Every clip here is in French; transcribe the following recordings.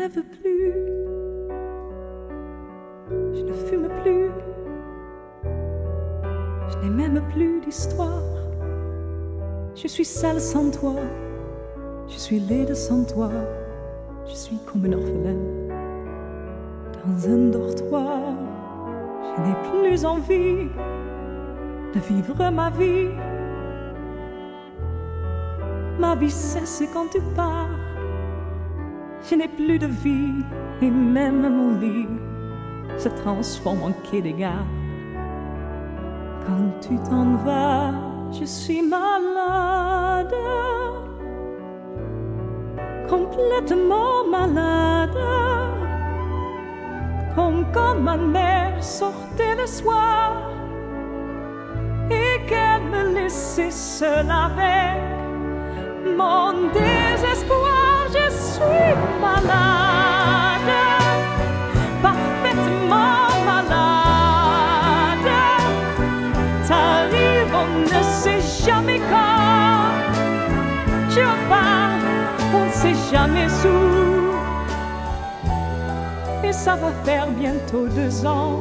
rêve plus, je ne fume plus, je n'ai même plus d'histoire. Je suis sale sans toi, je suis laide sans toi, je suis comme une orphelin dans un dortoir. Je n'ai plus envie de vivre ma vie. Ma vie cesse quand tu pars. Je n'ai plus de vie et même mon lit se transforme en quai de gare. Quand tu t'en vas, je suis malade, complètement malade, comme quand ma mère sortait le soir et qu'elle me laissait seule avec mon désespoir. Je suis malade, parfaitement malade. T'arrives, on ne sait jamais quand. Je repars, on ne sait jamais où. Et ça va faire bientôt 2 ans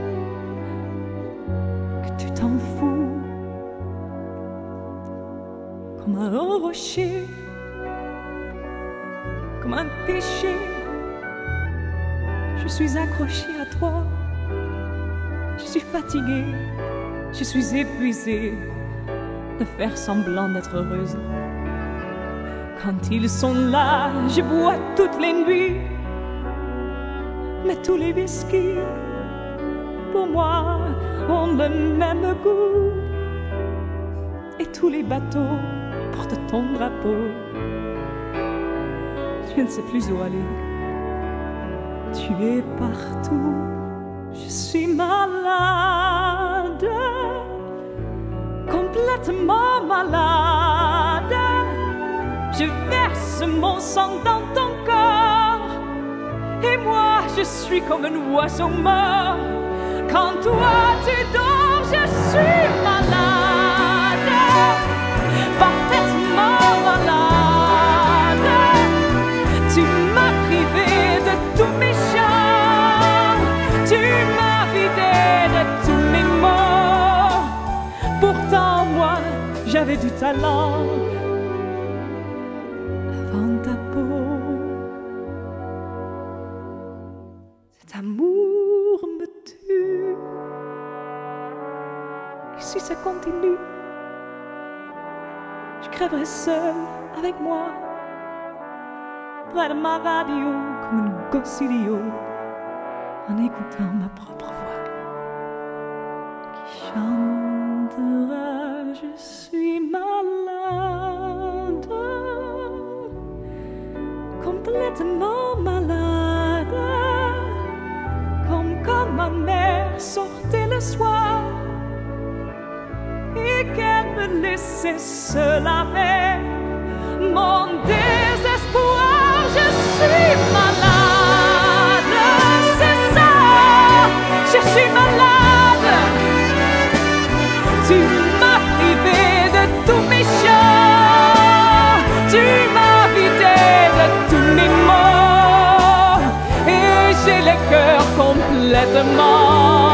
que tu t'en fous. Comme un rocher, comme un péché, je suis accrochée à toi. Je suis fatiguée, je suis épuisée de faire semblant d'être heureuse. Quand ils sont là, je bois toutes les nuits, mais tous les whisky, pour moi, ont le même goût. Et tous les bateaux portent ton drapeau. Je ne sais plus où aller. Tu es partout. Je suis malade, complètement malade. Je verse mon sang dans ton corps. Et moi, je suis comme un oiseau mort. Quand toi, tu dors, je suis malade, parfaitement malade. Tu m'as privé de tous mes chants, tu m'as vidé de tous mes mots. Pourtant moi, j'avais du talent avant ta peau. Cet amour me tue. Et si ça continue, je crèverai seule avec moi, près de ma radio, comme une gosse idiot, en écoutant ma propre voix qui chantera. Je suis malade, complètement malade, comme quand ma mère sortait le soir et qu'elle me laissait seule avec mon désespoir. Je suis malade, c'est ça, je suis malade. Tu m'as privé de tous mes chants, tu m'as vidé de tous mes mots, et j'ai le cœur complètement